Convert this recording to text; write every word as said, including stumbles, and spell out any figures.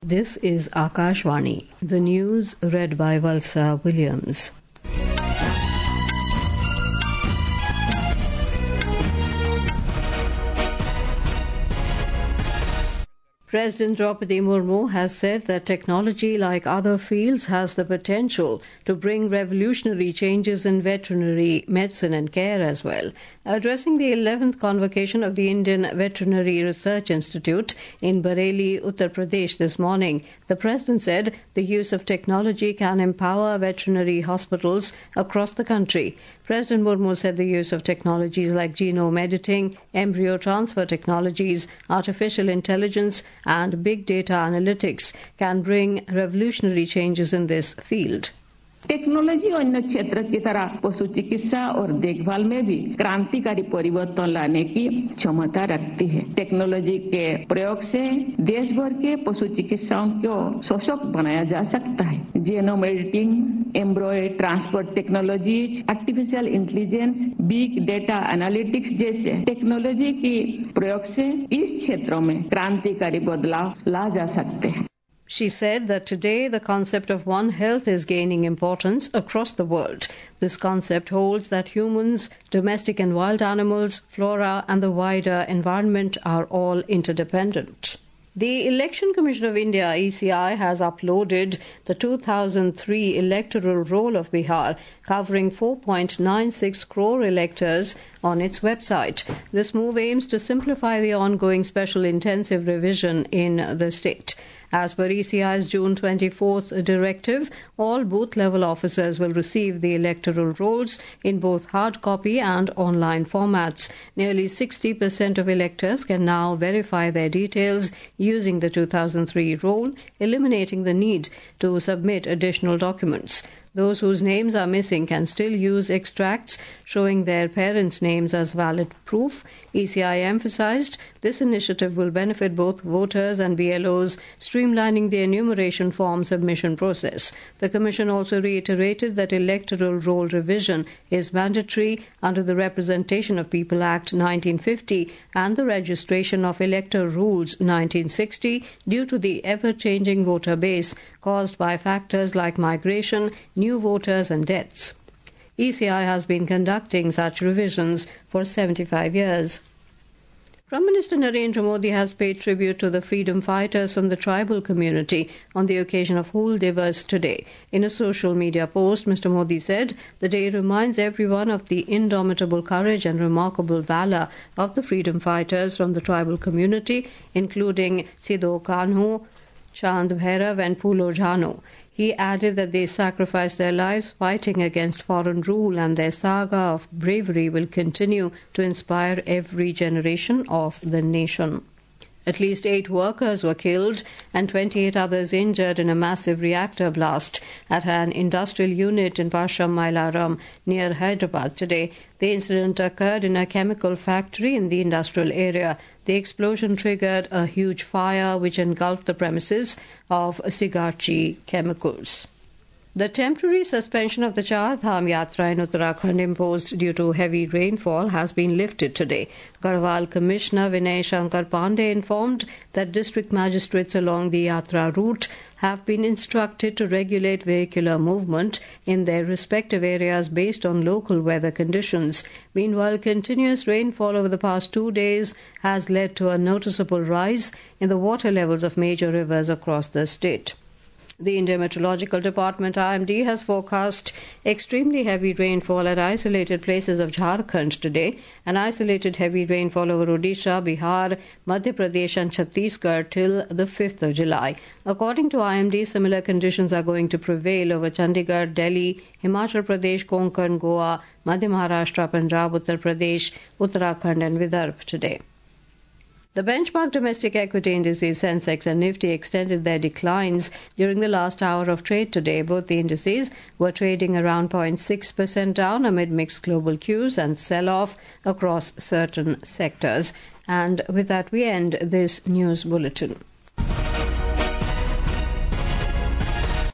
This is Akashvani. The news read by Valsa Williams. President Draupadi Murmu has said that technology, like other fields, has the potential to bring revolutionary changes in veterinary medicine and care as well. Addressing the eleventh convocation of the Indian Veterinary Research Institute in Bareilly, Uttar Pradesh this morning, the President said the use of technology can empower veterinary hospitals across the country. President Murmu said the use of technologies like genome editing, embryo transfer technologies, artificial intelligence, and big data analytics can bring revolutionary changes in this field. Technology अन्य क्षेत्र की तरह पशु चिकित्सा और देखभाल में भी क्रांतिकारी परिवर्तन लाने की क्षमता रखती है। टेक्नोलॉजी के प्रयोग से देश भर के पशु चिकित्साओं को सशक्त बनाया जा सकता है। Genome editing, embryo transfer technologies, artificial intelligence, big data analytics जैसे टेक्नोलॉजी की प्रयोग से इस क्षेत्रों में क्रांतिकारी बदलाव ला जा सकते हैं। She said that today the concept of One Health is gaining importance across the world. This concept holds that humans, domestic and wild animals, flora and the wider environment are all interdependent. The Election Commission of India, E C I, has uploaded the two thousand three electoral roll of Bihar, covering four point nine six crore electors, on its website. This move aims to simplify the ongoing special intensive revision in the state. As per E C I's June twenty-fourth directive, all booth-level officers will receive the electoral rolls in both hard copy and online formats. Nearly sixty percent of electors can now verify their details using the two thousand three roll, eliminating the need to submit additional documents. Those whose names are missing can still use extracts showing their parents' names as valid proof. E C I emphasized this initiative will benefit both voters and B L Os, streamlining the enumeration form submission process. The Commission also reiterated that electoral roll revision is mandatory under the Representation of People Act nineteen fifty and the Registration of Elector Rules nineteen sixty due to the ever-changing voter base caused by factors like migration, new voters and deaths. E C I has been conducting such revisions for seventy-five years. Prime Minister Narendra Modi has paid tribute to the freedom fighters from the tribal community on the occasion of Hool Divas today. In a social media post, Mister Modi said the day reminds everyone of the indomitable courage and remarkable valor of the freedom fighters from the tribal community, including Sidho Kanhu, Chand Bhairav and Phulo Jhano. He added that they sacrificed their lives fighting against foreign rule, and their saga of bravery will continue to inspire every generation of the nation. At least eight workers were killed and twenty-eight others injured in a massive reactor blast at an industrial unit in Pasham Mailaram near Hyderabad today. The incident occurred in a chemical factory in the industrial area. The explosion triggered a huge fire which engulfed the premises of Sigarchi Chemicals. The temporary suspension of the Char Dham Yatra in Uttarakhand imposed due to heavy rainfall has been lifted today. Garhwal Commissioner Vinay Shankar Pandey informed that district magistrates along the Yatra route have been instructed to regulate vehicular movement in their respective areas based on local weather conditions. Meanwhile, continuous rainfall over the past two days has led to a noticeable rise in the water levels of major rivers across the state. The Indian Meteorological Department I M D has forecast extremely heavy rainfall at isolated places of Jharkhand today and isolated heavy rainfall over Odisha, Bihar, Madhya Pradesh and Chhattisgarh till the fifth of July. According to I M D, similar conditions are going to prevail over Chandigarh, Delhi, Himachal Pradesh, Konkan, Goa, Madhya Maharashtra, Punjab, Uttar Pradesh, Uttarakhand and Vidarbha today. The benchmark domestic equity indices Sensex and Nifty extended their declines during the last hour of trade today. Both the indices were trading around zero point six percent down amid mixed global cues and sell-off across certain sectors. And with that, we end this news bulletin.